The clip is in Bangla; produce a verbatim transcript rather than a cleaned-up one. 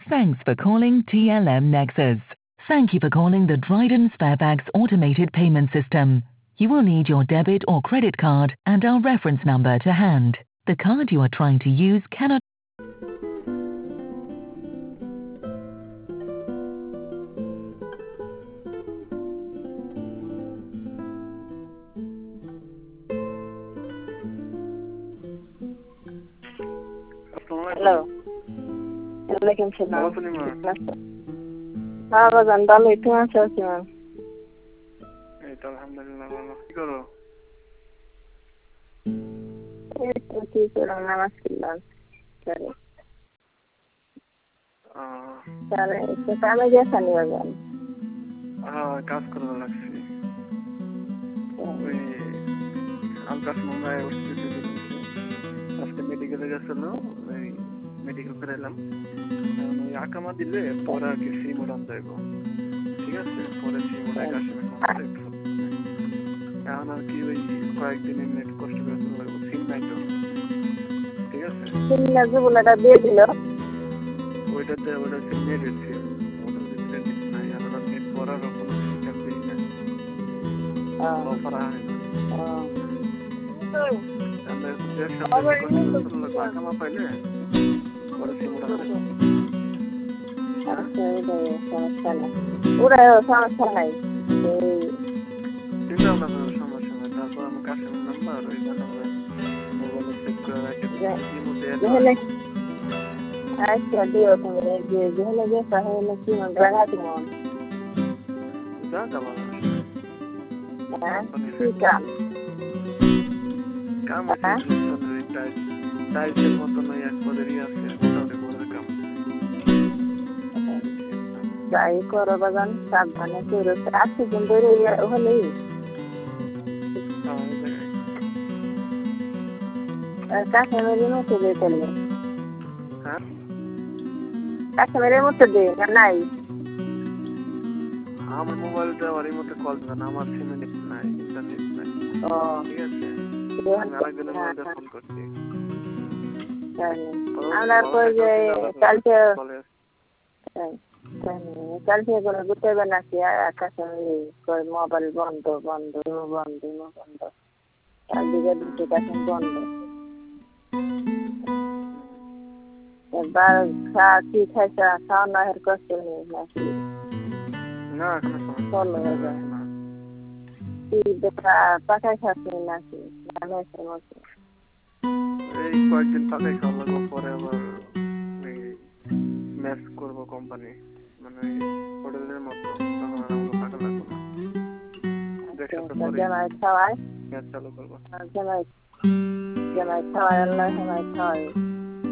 Thanks for calling T L M Nexus. Thank you for calling the Dryden Sparebags automated payment system. You will need your debit or credit card and our reference number to hand. The card you are trying to use cannot... Hello. Alaikum salam. हाँ बजान डालो इतना चाहती हूँ। এই তো আলহামদুলিল্লাহ ভালো কি করো এই তো কি করো নামাজ পড়লাম চলে আহ চলে তো কামে গেছে নি বাজান হ্যাঁ কাজ করতে লাগছি ওই আলকাস মুম্বাই হসপিটালে আজকে মেডিকেলে গেছিল ওই মেডিকেল করে এলাম ওই আকামা দিলে পরে আর কি সিম উড়ান যাইব ঠিক আছে পরে সিম উড়াই কাশিমে কন্ট্যাক্ট এখন আর কি ওই কয়েকদিন নেট কষ্ট করে চলে লাগবো সিম নাই তো ঠিক আছে সিম না জুবুলাটা দিয়ে দিল ওইটাতে ওটা হচ্ছে নেটের সিম ওটা হচ্ছে নেট নাই আর ওটা নেট করারও কোনো সিস্টেম নেই না অফার হয় না আমরা দেড় সপ্তাহ কষ্ট করে চলে লাগবো আকামা পাইলে পরে সিম উড়ান আচ্ছা ওটাই সমস্যা নাই ওটাই সমস্যা নাই চিন্তা ভাবনা করার সমস্যা নাই তারপর আমার কাস্টমার নাম্বার ওইখানে আমরা মোবাইলে সেভ করে রাখি আচ্ছা দিও তুমি যেখানে গেছো সেখানে কি মন রাখাতি মন যা যাবা হ্যাঁ কি কাম কাম আছে টাইস টাইসের মতন ওই এক পদেরই আছে মোটামুটি বড় কাম যাই করো বাজান সাবধানে করো আজকে দিন ধরে হলেই কাশ্মীরের মতো দিয়ে করলে হ্যাঁ কাশ্মীরের মতো দিয়ে না নাই আমার মোবাইলটা আর এই মতো কল না আমার সিমে নেট নাই ইন্টারনেট নাই ও ঠিক আছে আমি আরেকজনের মোবাইলে ফোন করছি আমরা কই যে কালকে কালকে করে গুটাইবে নাকি কাশ্মীরে কই মোবাইল বন্ধ বন্ধ বন্ধ বন্ধ কাল দিকে দুটো কাশ্মীর বন্ধ এবার খা কি খাইছা খাওয়া না হের কষ্ট নেই নাকি না কোনো সমস্যা না কি দেখা পাকাই খাচ্ছি নাকি না সমস্যা এই কয়েকদিন পাকাই খাওয়া লাগবো পরে আবার ওই ম্যাচ করবো কোম্পানি মানে হোটেলের মতো তখন আর আমাকে পাকা লাগবো না দেখ সপ্তাহ পরে জামাই খাওয়ায় ম্যাচ চালু করবো জামাই জামাই খাওয়ায় আল্লাহ জামাই খাওয়ায়